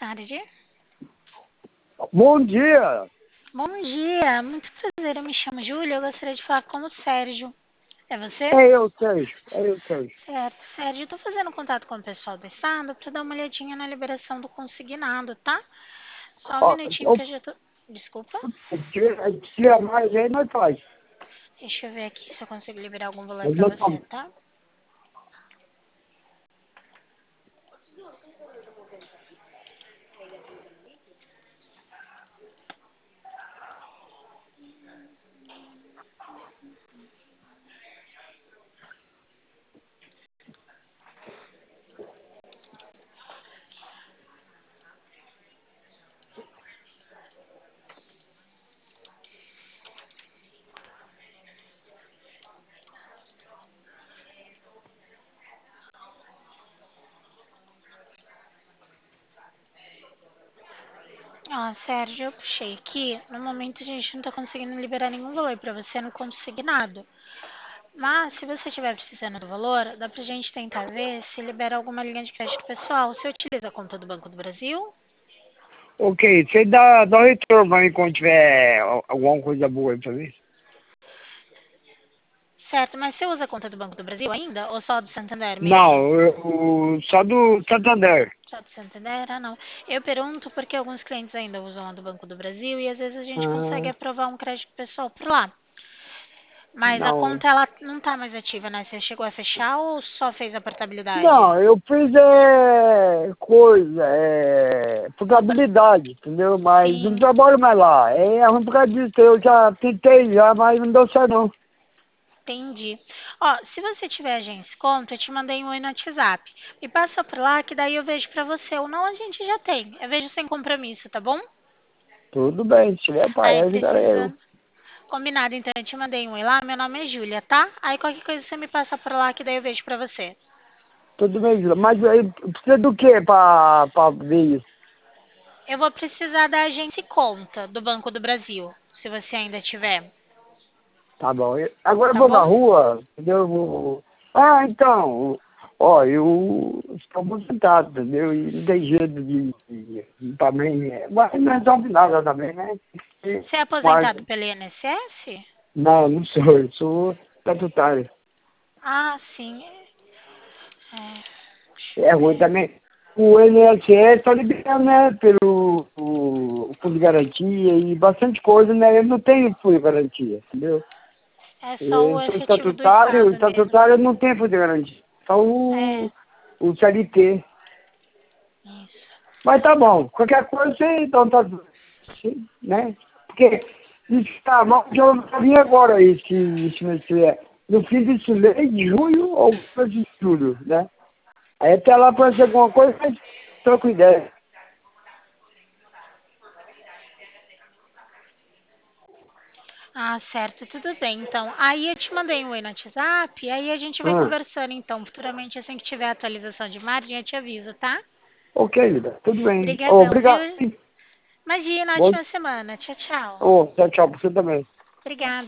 tarde. Bom dia. Bom dia, muito prazer, eu me chamo Júlia, eu gostaria de falar com o Sérgio. É você? É eu, Sérgio. É eu, Sérgio. Certo, Sérgio, eu tô fazendo contato com o pessoal do estado para dar uma olhadinha na liberação do consignado, tá? Só um Ó, minutinho que eu já tô... Desculpa? tira mais aí, nós faz. Deixa eu ver aqui se eu consigo liberar algum valor Mas para não você, tá- tá? Ó, Sérgio, eu puxei aqui. No momento a gente não tá conseguindo liberar nenhum valor para você no consignado. Mas, se você estiver precisando do valor, dá pra gente tentar ver se libera alguma linha de crédito pessoal. Você utiliza a conta do Banco do Brasil? Ok, você dá um retorno pra mim quando tiver alguma coisa boa aí pra mim. Certo, mas você usa a conta do Banco do Brasil ainda? Ou só do Santander mesmo? Não, eu só do Santander. Só do Santander? Ah, não. Eu pergunto porque alguns clientes ainda usam a do Banco do Brasil e às vezes a gente consegue Ah, aprovar um crédito pessoal por lá. Mas a não. conta, ela não tá mais ativa, né? Você chegou a fechar ou só fez a portabilidade? Não, eu fiz portabilidade, entendeu? Mas não Sim, trabalho mais lá. É ruim por causa disso. Eu já tentei já, mas não deu certo não. entendi. Ó, se você tiver agência conta, eu te mandei um oi no WhatsApp. Me passa por lá que daí eu vejo pra você. Ou não, a gente já tem. Eu vejo sem compromisso, tá bom? Tudo bem, se tiver pai, Aí ajudarei eu. precisando. Combinado, então eu te mandei um oi lá. Meu nome é Júlia, tá? Aí qualquer coisa você me passa por lá que daí eu vejo pra você. Tudo bem, Júlia. Mas aí precisa do que pra ver isso? Eu vou precisar da agência conta do Banco do Brasil, se você ainda tiver. Tá bom. Agora eu Tá vou na bom? rua, entendeu? Ah, então, ó, eu estou aposentado, entendeu? E não tem jeito de também. Mas não resolve nada também, né? Você é Mas, aposentado pelo INSS? não sou, eu sou estatutário. Ah, sim. Deixa É eu ruim ver. também. O INSS está liberando, né, pelo o fundo de garantia e bastante coisa, né? Eu não tenho fundo de garantia, entendeu? É só o Eu sou efetivo do estatutário, o Estado mesmo. estatutário não tem fundo de garantia. Só É, o CLT. isso. Mas tá bom, qualquer coisa você então tá, né? Porque isso tá mal, que eu vim agora esse no fim desse mês de junho ou de julho, né? Aí até lá pode ser alguma coisa, mas troco ideia. Ah, certo, tudo bem. Então, aí eu te mandei um oi no WhatsApp, aí a gente vai Ah, conversando, então. Futuramente, assim que tiver atualização de margem, eu te aviso, tá? ok, Lida, tudo bem. Obrigadão, Obrigado. viu? Imagina, Bom, ótima semana. Tchau, tchau. tchau, tchau pra você também. Obrigada.